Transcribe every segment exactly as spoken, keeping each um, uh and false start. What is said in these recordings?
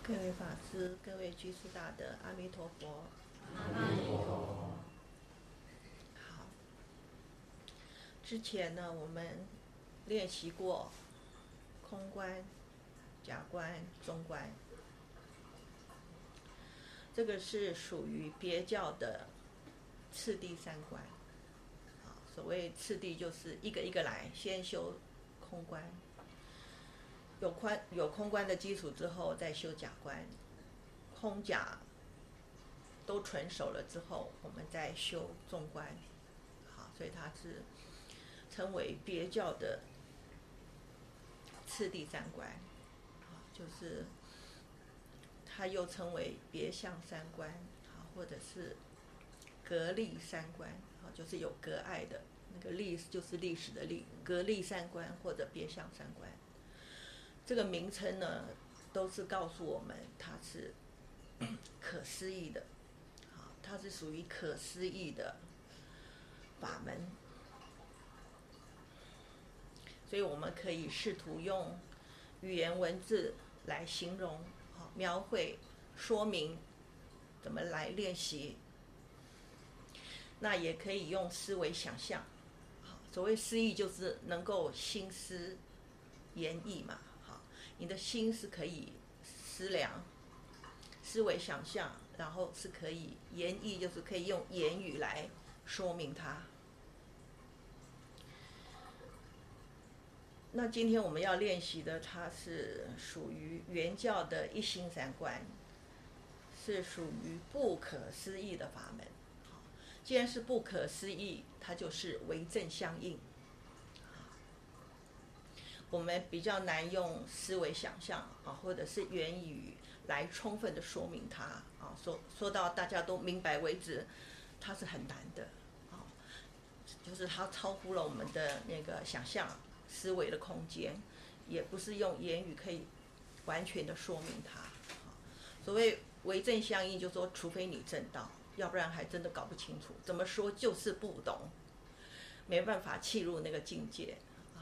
各位法师、各位居士大德，阿弥陀佛。 阿弥陀佛。 好，之前呢，我们练习过空观、假观、中观，这个是属于别教的次第三观。所谓次第，就是一个一个来，先修空观。有观有空观的基础之后，再修假观，空假都纯熟了之后，我们再修中观。好，所以它是称为别教的次第三观，就是它又称为别相三观，或者是格历三观，就是有隔碍的那个历就是历史的历，格历三观或者别相三观。这个名称呢，都是告诉我们它是可思议的，它是属于可思议的法门，所以我们可以试图用语言文字来形容、描绘、说明怎么来练习。那也可以用思维想象，所谓思意就是能够心思言意嘛。你的心是可以思量、思维想象，然后是可以言意，就是可以用言语来说明它。那今天我们要练习的，它是属于原教的一心三观，是属于不可思议的法门。既然是不可思议，它就是为正相应。我们比较难用思维想象啊，或者是言语来充分的说明它啊，说说到大家都明白为止，它是很难的啊，就是它超乎了我们的那个想象思维的空间，也不是用言语可以完全的说明它。所谓为正相应，就说除非你正道，要不然还真的搞不清楚，怎么说就是不懂，没办法契入那个境界。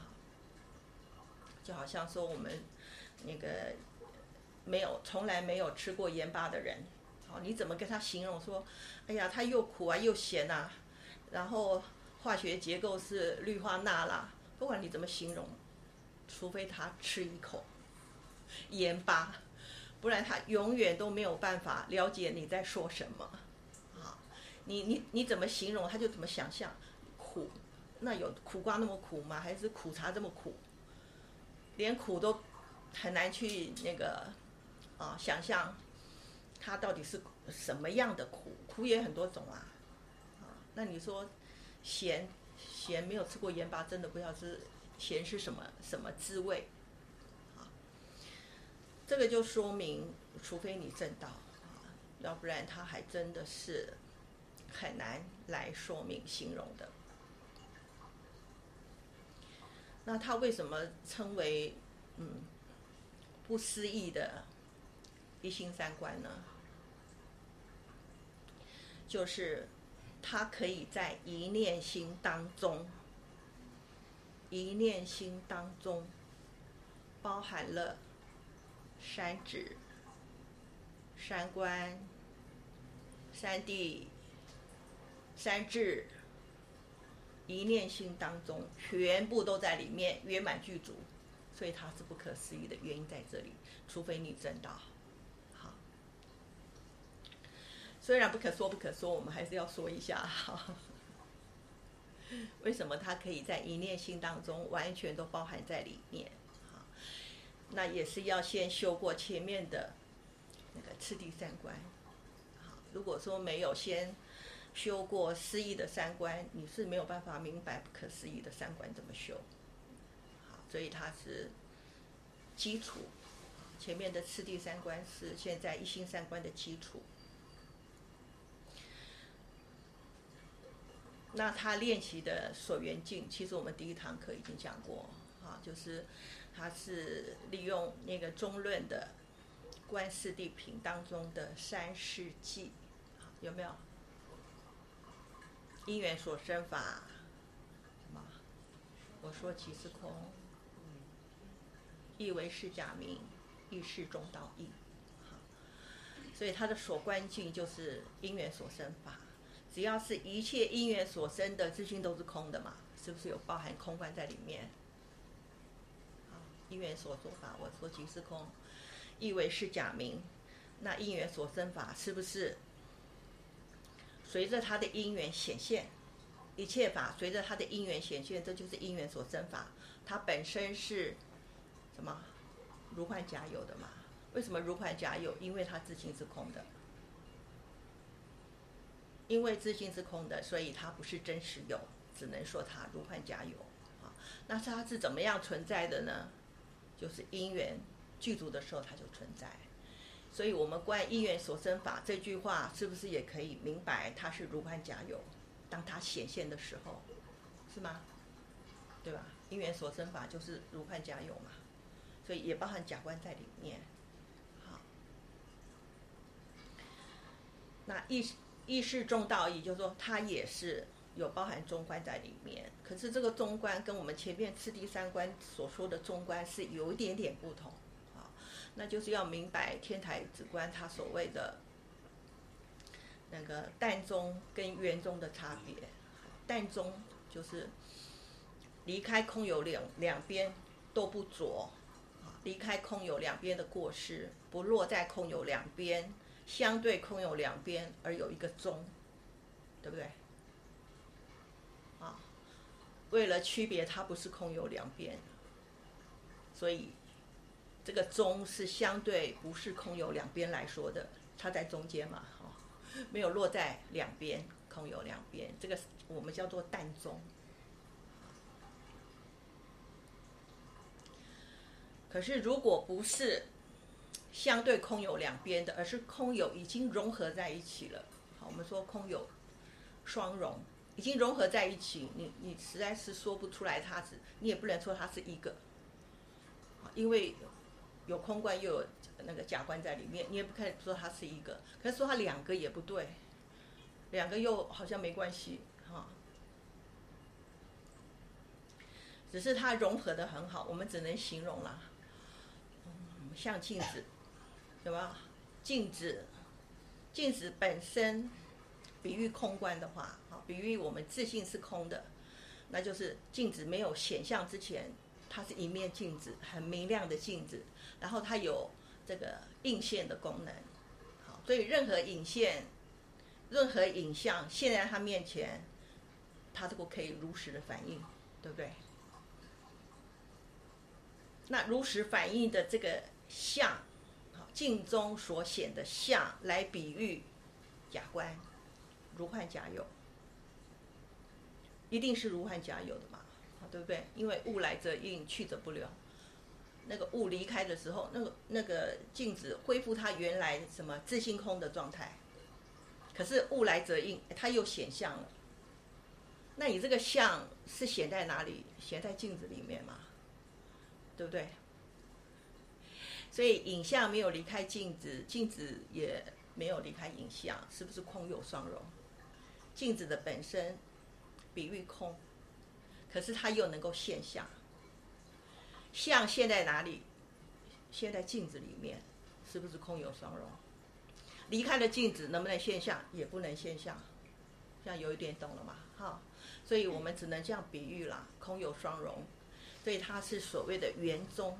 就好像说我们那个没有从来没有吃过盐巴的人，好，你怎么跟他形容说，哎呀，它又苦啊又咸啊，然后化学结构是氯化钠啦，不管你怎么形容，除非他吃一口盐巴，不然他永远都没有办法了解你在说什么。好，你你你怎么形容他就怎么想象。苦，那有苦瓜那么苦吗？还是苦茶这么苦？连苦都很难去那个啊想象，它到底是什么样的苦？苦也很多种啊。啊，那你说咸，咸没有吃过盐巴，真的不知道是咸是什么什么滋味。啊，这个就说明，除非你正道，啊，要不然它还真的是很难来说明形容的。那它为什么称为嗯不思议的一心三观呢？就是它可以在一念心当中，一念心当中包含了三指、三观、三谛、三智，一念心当中全部都在里面圆满具足，所以它是不可思议的原因在这里，除非你正道。好，虽然不可说不可说，我们还是要说一下。为什么它可以在一念心当中完全都包含在里面？那也是要先修过前面的那个次第三观。如果说没有先修过思议的三观，你是没有办法明白不可思议的三观怎么修。好，所以它是基础，前面的次第三观是现在一心三观的基础。那他练习的所缘境，其实我们第一堂课已经讲过啊，就是他是利用那个中论的观四谛品当中的三世记，有没有？因缘所生法，什么？我说即是空，亦为是假名，亦是中道义。 所以它的所观境就是因缘所生法。只要是一切因缘所生的自性都是空的嘛，是不是有包含空观在里面？好，因缘所作法，我说即是空，意为是假名。那因缘所生法是不是随着它的因缘显现？一切法随着它的因缘显现，这就是因缘所生法。它本身是什么？如幻假有的嘛。为什么如幻假有？因为它自性是空的。因为自性是空的，所以它不是真实有，只能说它如幻假有。啊，那它是怎么样存在的呢？就是因缘具足的时候它就存在。所以我们观因缘所生法这句话，是不是也可以明白它是如幻假有？当它显现的时候，是吗？对吧？因缘所生法就是如幻假有嘛，所以也包含假观在里面。好，那意意识中道义，就是说它也是有包含中观在里面。可是这个中观跟我们前面次第三观所说的中观是有一点点不同。好，那就是要明白天台止观它所谓的那个淡中跟圆中的差别。淡中就是离开空有两两边都不着，离开空有两边的过失，不落在空有两边，相对空有两边而有一个中，对不对？啊，为了区别它不是空有两边，所以这个中是相对不是空有两边来说的，它在中间嘛，哦，没有落在两边，空有两边，这个我们叫做淡中。可是如果不是相对空有两边的，而是空有已经融合在一起了，好，我们说空有双融，已经融合在一起，你你实在是说不出来它是，你也不能说它是一个，因为有空观又有那个假观在里面，你也不可以说它是一个，可是说它两个也不对，两个又好像没关系哈，只是它融合得很好，我们只能形容啦。嗯，像镜子，有没有？镜子，镜子本身比喻空观的话，比喻我们自性是空的，那就是镜子没有显相之前，它是一面镜子，很明亮的镜子，然后它有这个映现的功能。好，所以任何影现、任何影像现在它面前，它都可以如实的反应，对不对？那如实反映的这个相，镜中所显的相，来比喻假观，如幻假有，一定是如幻假有的嘛，对不对？因为物来则应，去则不留。那个物离开的时候，那个那个镜子恢复它原来什么自性空的状态，可是物来则应，它又显相了。那你这个相是显在哪里？显在镜子里面嘛，对不对？所以影像没有离开镜子，镜子也没有离开影像，是不是空有双融？镜子的本身比喻空，可是它又能够现象。相现在哪里？现在镜子里面，是不是空有双融？离开了镜子能不能现象？也不能现象。这样有一点懂了吗？哈，所以我们只能这样比喻啦，空有双融，所以它是所谓的圆中。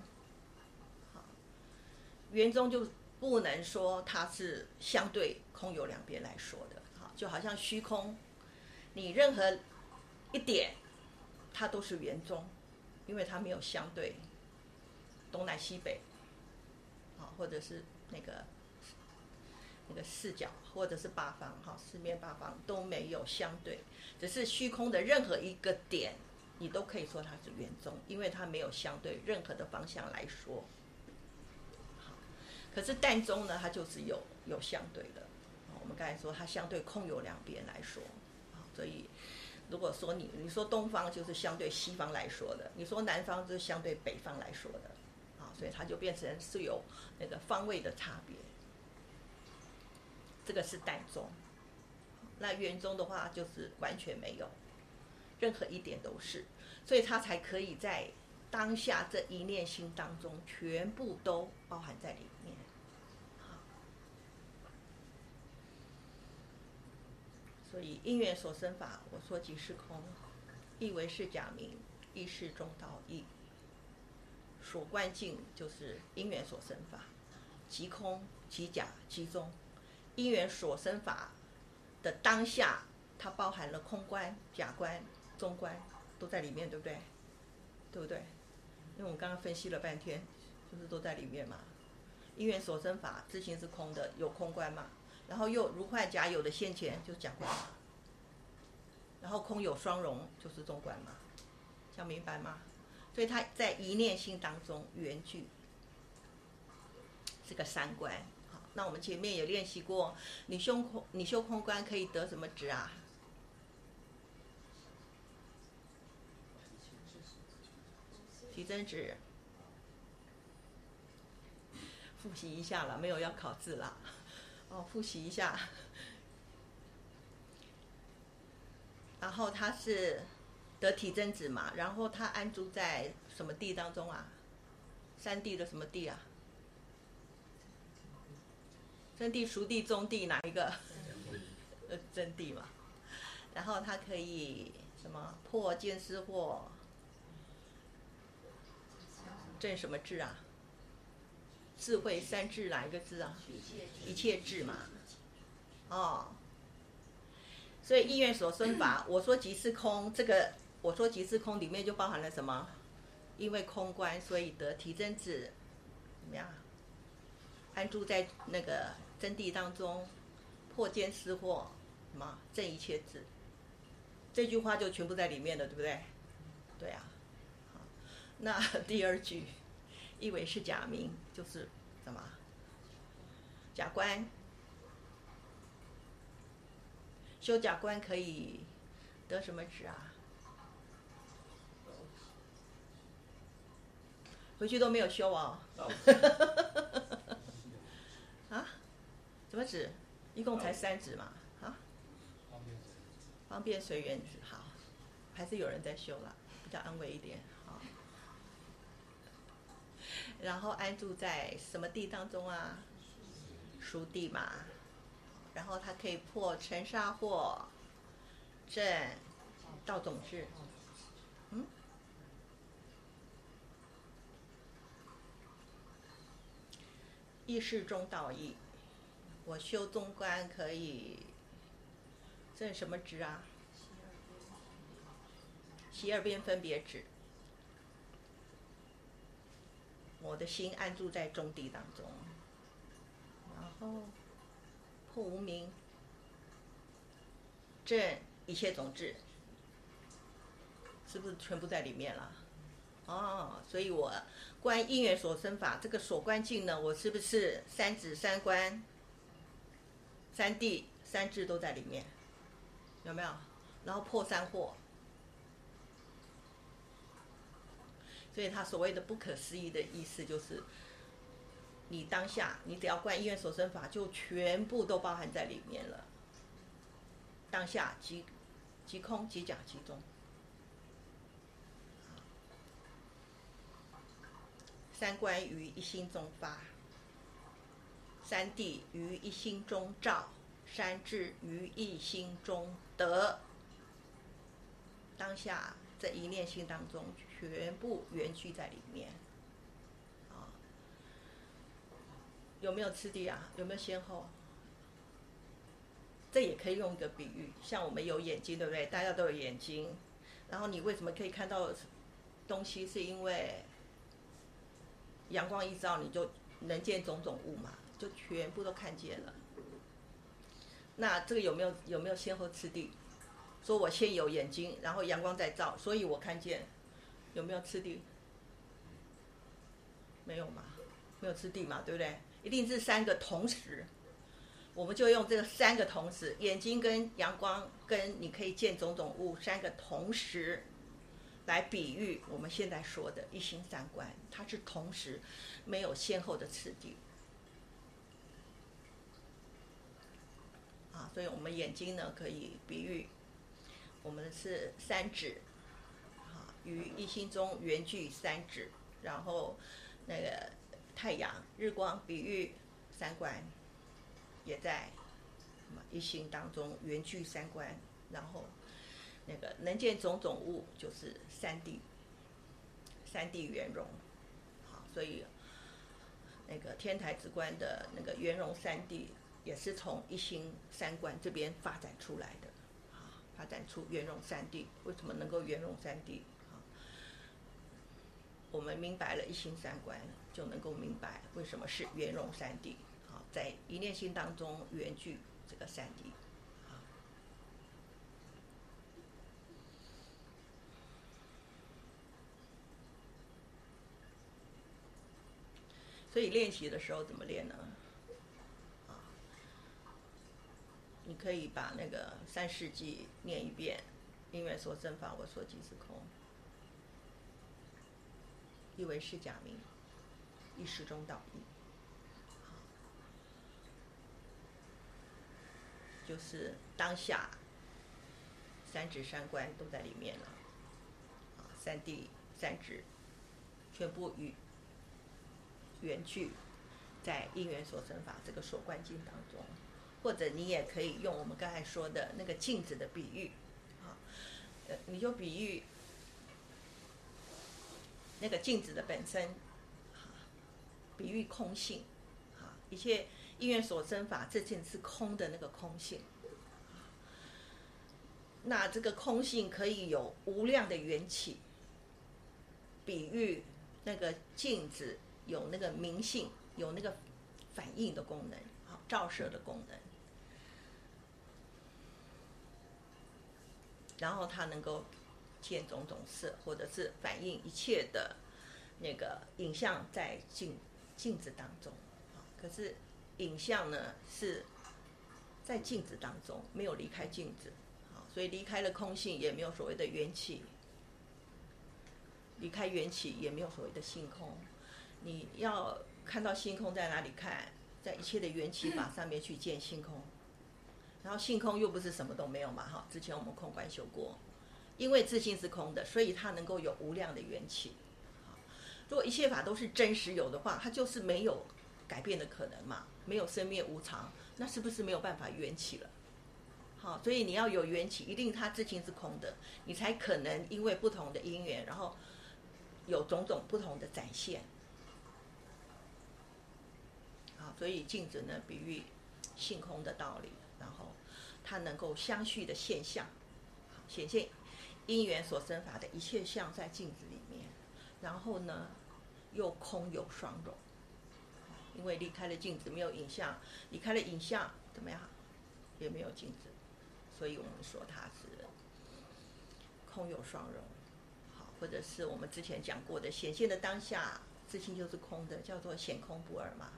圆中就不能说它是相对空有两边来说的，就好像虚空，你任何一点它都是圆中，因为它没有相对东南西北，或者是那个那个四角，或者是八方，四面八方都没有相对，只是虚空的任何一个点，你都可以说它是圆中，因为它没有相对任何的方向来说。可是淡中呢，它就是有有相对的。我们刚才说它相对空有两边来说，所以如果说你你说东方就是相对西方来说的，你说南方就是相对北方来说的，所以它就变成是有那个方位的差别。这个是淡中。那圆中的话就是完全没有，任何一点都是，所以它才可以在当下这一念心当中全部都包含在里面。 所以因缘所生法，我说即是空，亦为是假名，亦是中道义。所观境就是因缘所生法，即空即假即中。因缘所生法的当下，它包含了空观、假观、中观，都在里面，对不对？对不对？因为我们刚刚分析了半天，就是都在里面嘛。因缘所生法自性是空的，有空观嘛，然后又如幻假有的现前就是假观嘛，然后空有双融就是中观嘛，这样明白吗？所以它在一念心当中缘聚，是个三观。好，那我们前面也练习过，你修空你修空观可以得什么值啊？提增值。复习一下了，没有要考字了。哦，复习一下。然后它是得体真子嘛，然后它安住在什么地当中啊？三地的什么地啊？真地、熟地、中地哪一个？呃，真地嘛。然后它可以什么破见思惑，证什么智啊？智慧三智哪一个智啊？一切智嘛。哦。所以因缘所生法，我说即是空，这个我说即是空里面就包含了什么？因为空观，所以得提真子，怎么样？安住在那个真谛当中，破见思惑，什么证一切智，这句话就全部在里面了，对不对？对啊。好，那第二句，亦为是假名，就是什么？假观。修假观可以得什么值啊？回去都没有修哦。啊？什么值？一共才三值嘛？啊？方便随缘值。好，还是有人在修啦，比较安慰一点。好。然后安住在什么地当中啊？熟地嘛。然后它可以破尘沙惑，证道种智。嗯？亦是中道义。我修中观可以证什么智啊？习二边分别智。我的心安住在中地当中，然后破无明，证一切种智，是不是全部在里面了？哦，所以我观因缘所生法，这个所观境呢，我是不是三指三观、三谛、三智都在里面？有没有？然后破三惑，所以他所谓的不可思议的意思就是，你当下你只要观因缘所生法，就全部都包含在里面了。当下即即空即假即中。三观于一心中发，三谛于一心中照，三智于一心中得。当下这一念心当中，全部圆聚在里面。啊，有没有次第啊？有没有先后？这也可以用一个比喻，像我们有眼睛，对不对？大家都有眼睛，然后你为什么可以看到东西？是因为阳光一照，你就能见种种物嘛，就全部都看见了。那这个有没有有没有先后次第？说我先有眼睛，然后阳光再照，所以我看见，有没有次第？没有嘛，没有次第嘛，对不对？一定是三个同时。我们就用这个三个同时，眼睛跟阳光跟你可以见种种物三个同时，来比喻我们现在说的一心三观，它是同时，没有先后的次第。啊，所以我们眼睛呢可以比喻，我们是三指，啊，于一心中圆聚三指，然后那个太阳日光比喻三观，也在一心当中圆具三观，然后那个能见种种物就是三谛，三谛圆融。好，所以那个天台之观的那个圆融三谛，也是从一心三观这边发展出来的。发展出圆融三谛，为什么能够圆融三谛？我们明白了一心三观，就能够明白为什么是圆融三谛。好，在一念心当中圆具这个三谛。所以练习的时候怎么练呢？你可以把那个三世纪念一遍，因缘所生法，我所即是空。一为是假名，一时中道义，就是当下三指三观都在里面了，三谛三指全部与圆具在因缘所生法这个所观境当中。或者你也可以用我们刚才说的那个镜子的比喻，啊，呃，你就比喻那个镜子的本身，比喻空性，啊，一切因缘所生法，这件是空的那个空性。那这个空性可以有无量的缘起，比喻那个镜子有那个明性，有那个反应的功能，好，照射的功能。然后它能够见种种色，或者是反映一切的那个影像在镜镜子当中。可是影像呢是在镜子当中，没有离开镜子，所以离开了空性，也没有所谓的缘起。离开缘起，也没有所谓的性空。你要看到性空在哪里看？在一切的缘起法上面去见性空。然后性空又不是什么都没有嘛，哈，之前我们空观修过，因为自性是空的，所以它能够有无量的缘起。如果一切法都是真实有的话，它就是没有改变的可能嘛，没有生灭无常，那是不是没有办法缘起了？好，所以你要有缘起，一定它自性是空的，你才可能因为不同的因缘，然后有种种不同的展现。好，所以镜子呢，比喻性空的道理。然后它能够相续的现象，显现因缘所生法的一切相在镜子里面。然后呢，又空有双融，因为离开了镜子没有影像，离开了影像怎么样，也没有镜子，所以我们说它是空有双融。好，或者是我们之前讲过的显现的当下自性就是空的，叫做显空不二嘛。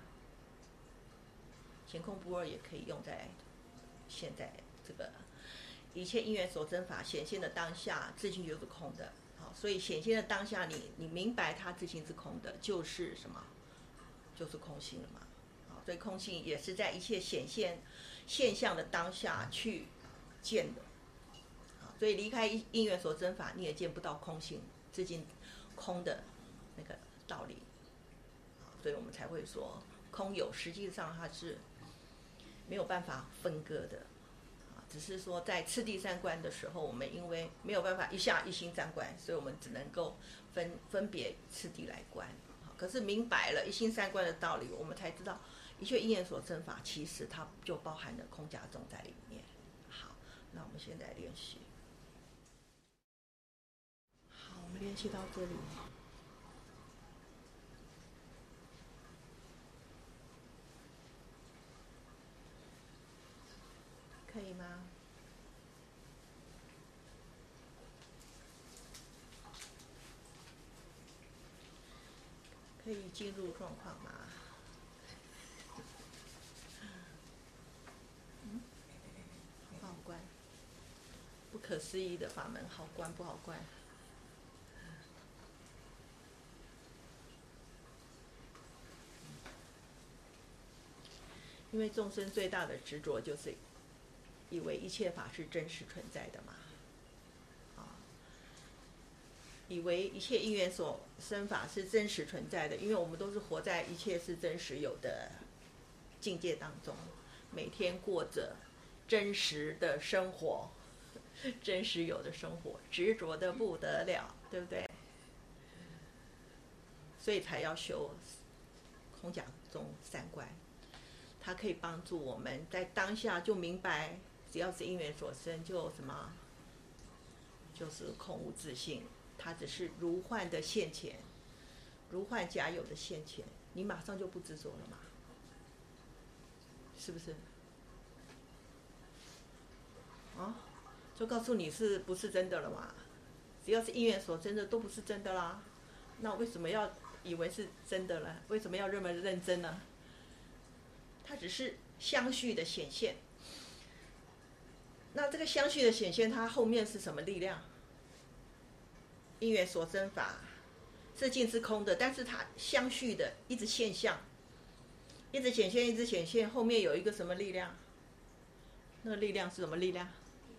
显空不二也可以用在现在这个一切因缘所生法显现的当下，自性就是空的。好，所以显现的当下，你你明白它自性是空的，就是什么？就是空性了嘛。好，所以空性也是在一切显现现象的当下去见的。好，所以离开因缘所生法，你也见不到空性自性空的那个道理。好，所以我们才会说空有，实际上它是没有办法分割的，只是说在次第三观的时候，我们因为没有办法一下一心三观，所以我们只能够分分别次第来观。可是明白了一心三观的道理，我们才知道一切因缘所生法，其实它就包含了空假中在里面。好，那我们现在练习。好，我们练习到这里。可以吗？可以进入状况吗？嗯，好不好关？不可思议的法门，好关不好关？因为众生最大的执着就是以为一切法是真实存在的嘛，啊，以为一切因缘所生法是真实存在的，因为我们都是活在一切是真实有的境界当中，每天过着真实的生活，真实有的生活，执着的不得了，对不对？所以才要修空假中三观，它可以帮助我们在当下就明白，只要是因缘所生，就什么，就是空无自性，它只是如幻的现前，如幻假有的现前，你马上就不执着了嘛，是不是？啊，就告诉你是不是真的了嘛？只要是因缘所生的，都不是真的啦。那为什么要以为是真的呢？为什么要这么认真呢？它只是相续的显现。那这个相续的显现，它后面是什么力量？因缘所生法是尽是空的，但是它相续的一直现象，一直显现，一直显现，后面有一个什么力量？那个力量是什么力量？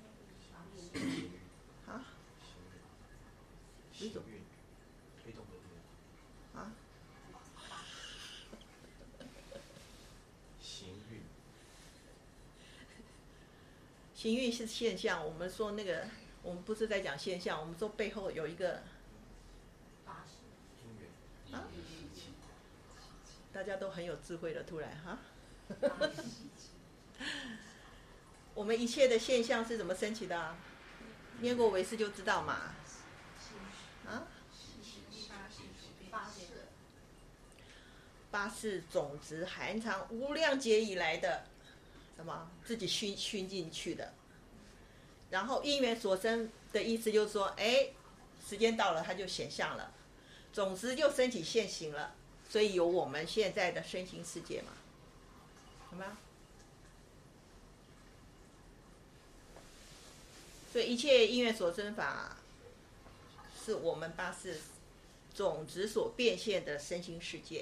啊？ 行运推动的力量啊？ 行运， 行运是现象。我们说那个，我们不是在讲现象，我们说背后有一个因缘啊， 习气， 大家都很有智慧了，突然哈。我们一切的现象是怎么升起的啊？念过唯识就知道嘛。啊？八是种子含藏无量劫以来的什么自己熏熏进去的，然后因缘所生的意思就是说，哎，时间到了它就显相了，种子就升起现行了，所以有我们现在的身心世界嘛，有没有？所以一切因缘所生法，是我们八识种子所变现的身心世界。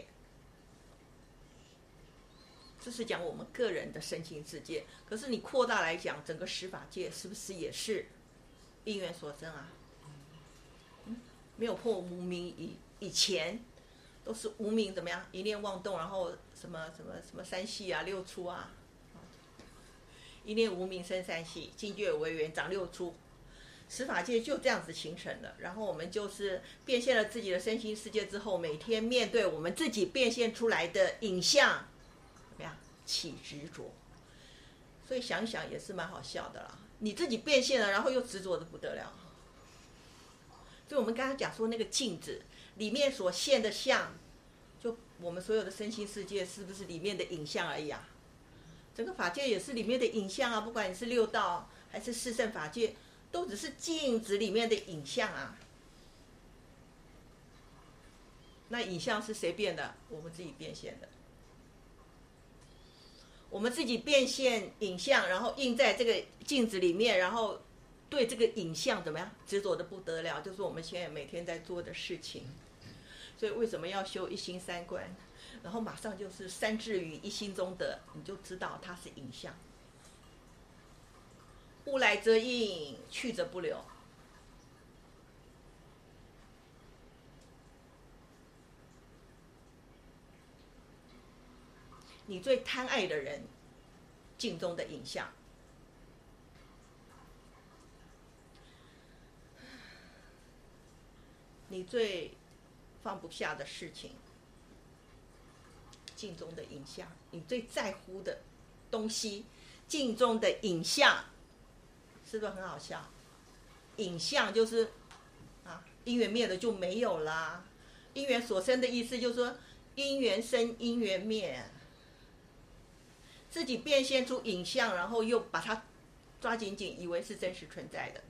这是讲我们个人的身心世界，可是你扩大来讲，整个十法界是不是也是因缘所生啊？嗯，没有破无明以以前，都是无明怎么样？一念妄动，然后什么什么什么三系啊、六出啊，一念无明生三系，境界为缘长六出，十法界就这样子形成了。然后我们就是变现了自己的身心世界之后，每天面对我们自己变现出来的影像。怎么样？起执着，所以想想也是蛮好笑的啦。你自己变现了，然后又执着的不得了。就我们刚刚讲说那个镜子里面所现的像，就我们所有的身心世界是不是里面的影像而已啊？整个法界也是里面的影像啊，不管你是六道还是四圣法界，都只是镜子里面的影像啊。那影像是谁变的？我们自己变现的。我们自己变现影像，然后映在这个镜子里面，然后对这个影像怎么样执着的不得了，就是我们现在每天在做的事情。所以为什么要修一心三观？然后马上就是三至于一心中得，你就知道它是影像。物来则应，去则不留。你最贪爱的人，镜中的影像；你最放不下的事情，镜中的影像；你最在乎的东西，镜中的影像，是不是很好笑？影像就是啊，因缘灭了就没有啦。因缘所生的意思就是说，因缘生，因缘灭。自己变现出影像，然后又把它抓紧紧，以为是真实存在的。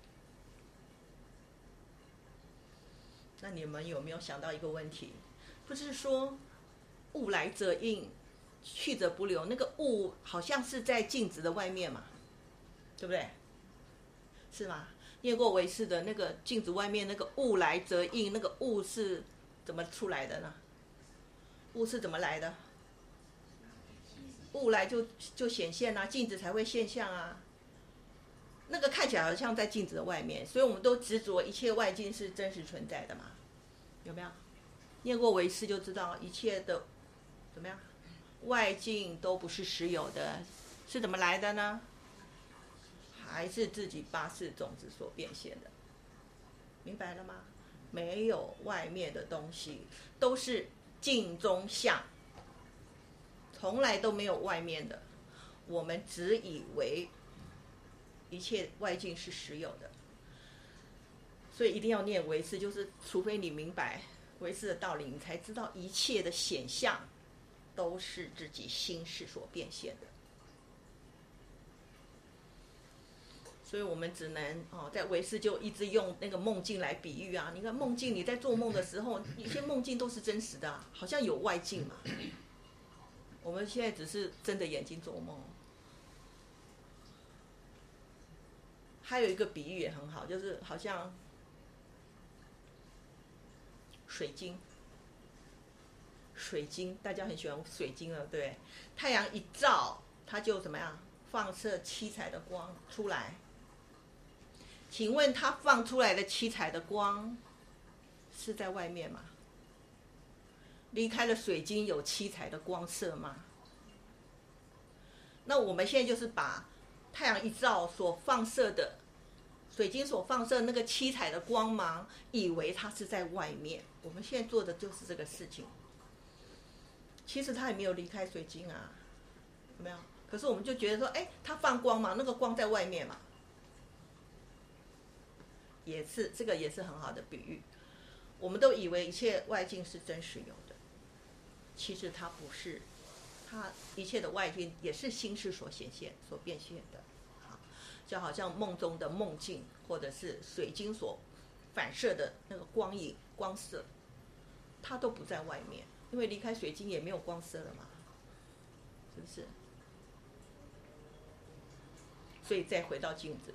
那你们有没有想到一个问题？不是说物来则应，去则不留，那个物好像是在镜子的外面嘛，对不对？是吗？念过唯识的那个镜子外面那个物来则应，那个物是怎么出来的呢？物是怎么来的？物来就就显现啊，镜子才会现象啊。那个看起来好像在镜子的外面，所以我们都执着一切外境是真实存在的嘛，有没有？念过唯识就知道，一切的怎么样，外境都不是实有的，是怎么来的呢？ 还是自己八识种子所变现的，明白了吗？没有外面的东西，都是镜中像，从来都没有外面的。我们只以为一切外境是实有的，所以一定要念唯识，就是除非你明白唯识的道理，你才知道一切的显象都是自己心识所变现的。所以我们只能哦，在唯识就一直用那个梦境来比喻啊。你看梦境，你在做梦的时候，一些梦境都是真实的啊，好像有外境嘛。我们现在只是睁着眼睛做梦。还有一个比喻也很好，就是好像水晶，水晶大家很喜欢水晶了，对不对？太阳一照，它就怎么样？放射七彩的光出来。请问它放出来的七彩的光是在外面吗？离开了水晶有七彩的光射吗？那我们现在就是把太阳一照所放射的水晶所放射那个七彩的光芒，以为它是在外面。我们现在做的就是这个事情。其实它也没有离开水晶啊，有没有？可是我们就觉得说，哎，它放光嘛，那个光在外面嘛。也是，这个也是很好的比喻。我们都以为一切外境是真实有的，其实它不是，它一切的外境也是心识所显现、所变现的。好，就好像梦中的梦境，或者是水晶所反射的那个光影、光色，它都不在外面，因为离开水晶也没有光色了嘛，是不是？所以再回到镜子。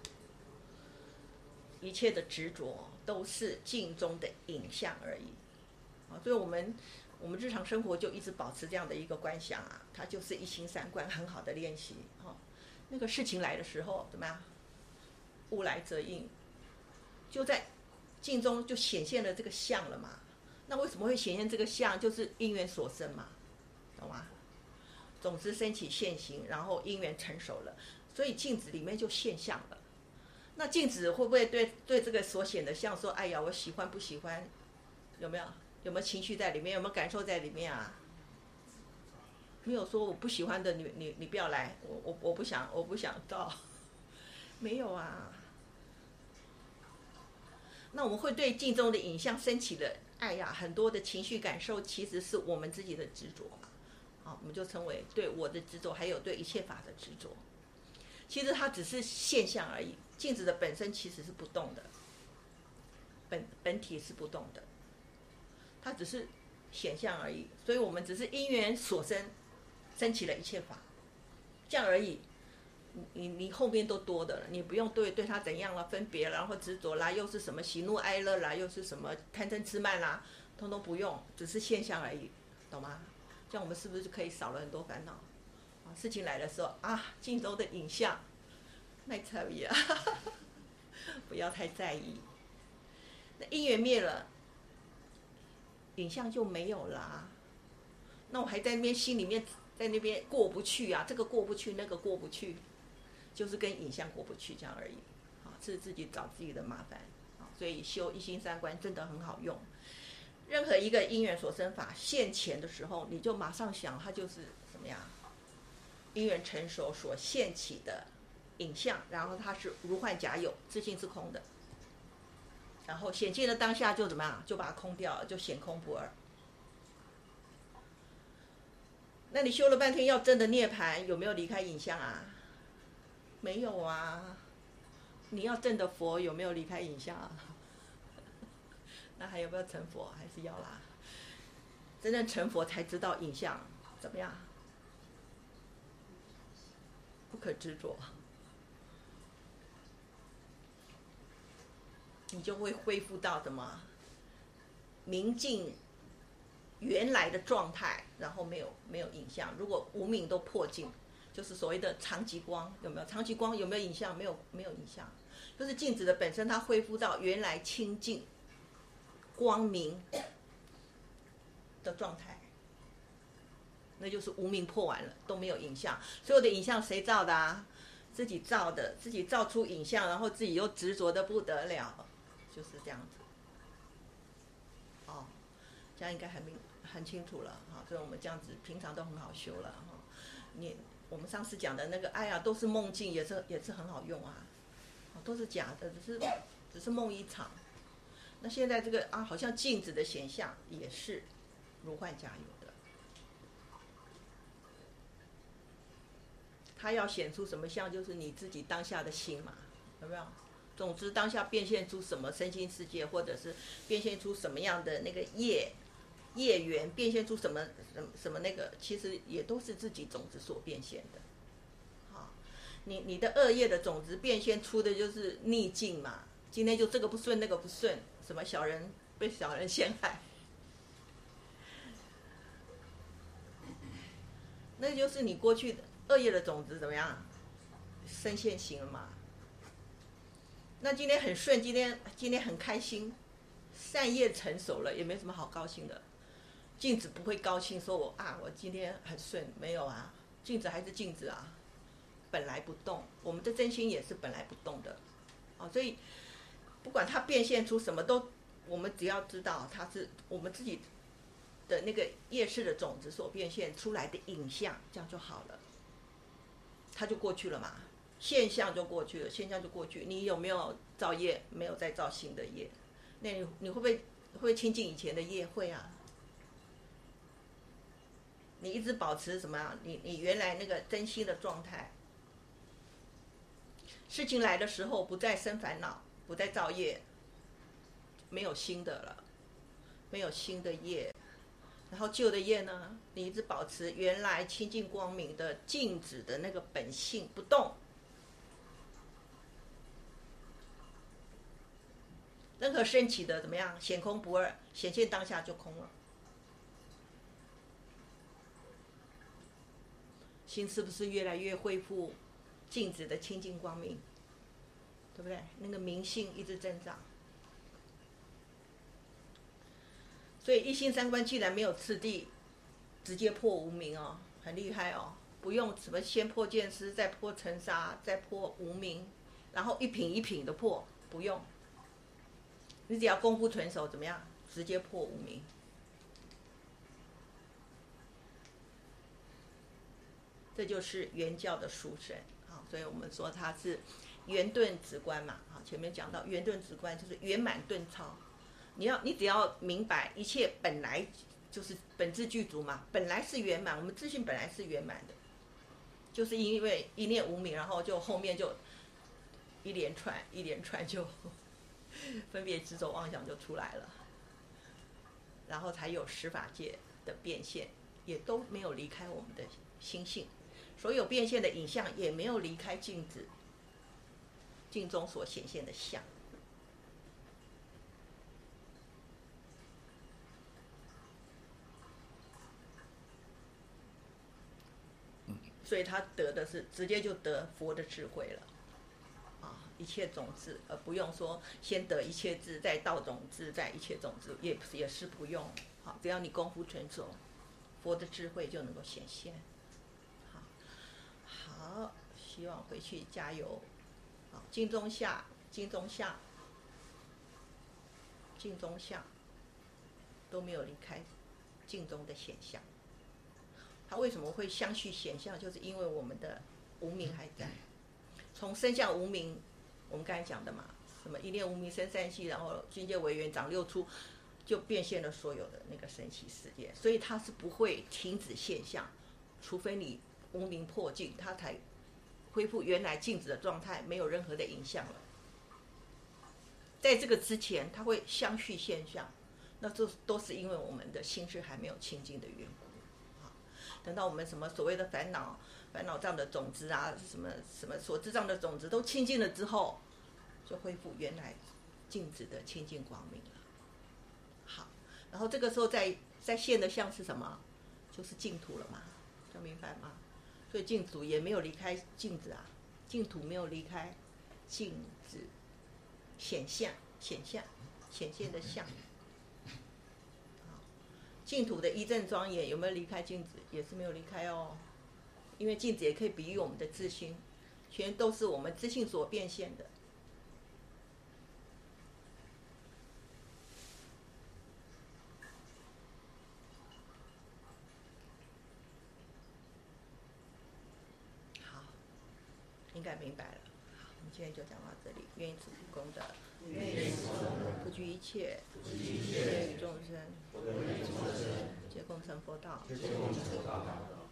一切的执着都是镜中的影像而已，啊，所以我们我们日常生活就一直保持这样的一个观想啊，它就是一心三观很好的练习。哦，那个事情来的时候怎么样？物来则应，就在镜中就显现了这个相了嘛。那为什么会显现这个相？就是因缘所生嘛，懂吗？种子升起现行，然后因缘成熟了，所以镜子里面就现象了。那镜子会不会对对这个所显的像说，哎呀，我喜欢不喜欢？有没有有没有情绪在里面？有没有感受在里面啊？没有说我不喜欢的你你你不要来，我我我不想我不想到，没有啊。那我们会对镜中的影像升起的，哎呀，很多的情绪感受，其实是我们自己的执着嘛。好，我们就称为对我的执着，还有对一切法的执着。其实它只是现象而已。镜子的本身其实是不动的，本本体是不动的，它只是显象而已。所以我们只是因缘所生，升起了一切法，这样而已。你你后面都多的了，你不用对对它怎样了，分别啦，然后执着啦，又是什么喜怒哀乐啦，又是什么贪嗔痴慢啦，通通不用，只是现象而已，懂吗？这样我们是不是就可以少了很多烦恼？啊，事情来的时候啊，镜中的影像。太差别啊，不要太在意。那因缘灭了，影像就没有了啊。那我还在那边心里面在那边过不去啊，这个过不去，那个过不去，就是跟影像过不去这样而已。啊，是自己找自己的麻烦。啊，所以修一心三观真的很好用。任何一个因缘所生法现前的时候，你就马上想，它就是怎么样？因缘成熟所现起的影像，然后它是如幻假有，自性是空的，然后显现的当下就怎么样？就把它空掉了，就显空不二。那你修了半天要真的涅槃，有没有离开影像啊？没有啊。你要证的佛有没有离开影像啊？那还有没有成佛？还是要啦。真正成佛才知道影像怎么样？不可执着。你就会恢复到什么明净原来的状态，然后没有没有影像。如果无明都破尽，就是所谓的常寂光，有没有？常寂光有没有影像？没有，没有影像。就是镜子的本身，它恢复到原来清净光明的状态，那就是无明破完了，都没有影像。所有的影像谁造的啊？ 自己造的，自己造出影像，然后自己又执着的不得了，就是这样子。哦，这样应该很明很清楚了哈。所以我们这样子平常都很好修了哈。你我们上次讲的那个，哎呀，都是梦境，也是也是很好用啊，都是假的，只是只是梦一场。那现在这个啊，好像镜子的显象也是如幻假有的。它要显出什么相，就是你自己当下的心嘛，有没有？总之，当下变现出什么身心世界，或者是变现出什么样的那个业业缘，变现出什么什么什么那个，其实也都是自己种子所变现的。好，你你的恶业的种子变现出的就是逆境嘛。今天就这个不顺那个不顺，什么小人被小人陷害，那就是你过去恶业的种子怎么样生现行了嘛？那今天很顺，今天今天很开心，善业成熟了，也没什么好高兴的。镜子不会高兴说我啊我今天很顺，没有啊，镜子还是镜子啊，本来不动。我们的真心也是本来不动的，哦，所以不管它变现出什么都，我们只要知道它是我们自己的那个业识的种子所变现出来的影像，这样就好了，它就过去了嘛。现象就过去了，现象就过去。你有没有造业？没有再造新的业，那你你会不会会不会亲近以前的业？会啊。你一直保持什么样？你你原来那个真心的状态。事情来的时候不再生烦恼，不再造业，没有新的了，没有新的业。然后旧的业呢，你一直保持原来清净光明的静止的那个本性不动。任何升起的怎么样？显空不二，显现当下就空了。心是不是越来越恢复静止的清净光明？对不对？那个明性一直增长。所以一心三观既然没有次第，直接破无明哦，很厉害哦，不用什么先破见思，再破尘沙，再破无明，然后一品一品的破，不用。你只要功夫纯熟，怎么样？直接破无明。这就是圆教的殊胜啊，所以我们说它是圆顿直观嘛啊。前面讲到圆顿直观就是圆满顿超，你要你只要明白一切本来就是本自具足嘛，本来是圆满，我们自信本来是圆满的，就是因为一念无明，然后就后面就一连串一连串就分别执着妄想就出来了，然后才有十法界的变现，也都没有离开我们的心性。所有变现的影像也没有离开镜子，镜中所显现的相。所以他得的是直接就得佛的智慧了，啊，一切种子，而不用说先得一切智，再道种子，再一切种子，也也是不用。好，只要你功夫纯熟，佛的智慧就能够显现。好，希望回去加油。好，镜中下，镜中下，镜中下都没有离开镜中的显象。它为什么会相续显象？就是因为我们的无明还在。从生相无明，我们刚才讲的嘛，什么一念无明生三系，然后境界为缘长六出，就变现了所有的那个神奇世界。所以它是不会停止现象，除非你无明破尽，它才恢复原来静止的状态，没有任何的影像了。在这个之前，它会相续现象，那这都是因为我们的心智还没有清净的缘故。等到我们什么所谓的烦恼、烦恼障的种子啊，什么什么所知障的种子都清净了之后，就恢复原来静止的清净光明了。好，然后这个时候在在现的像是什么？就是净土了嘛，这样明白吗？所以净土也没有离开镜子啊，净土没有离开镜子显象、显象、显现的相。净土的一正庄严有没有离开镜子？也是没有离开哦，因为镜子也可以比喻我们的自心， 全都是我们知性所变现的。好，应该明白了。好，我们今天就讲到这里。愿以此功德， 愿以此功德， 不拘一切， 不拘一切， 皆与众生， 不与众生， 皆共成佛道。 皆共成佛道。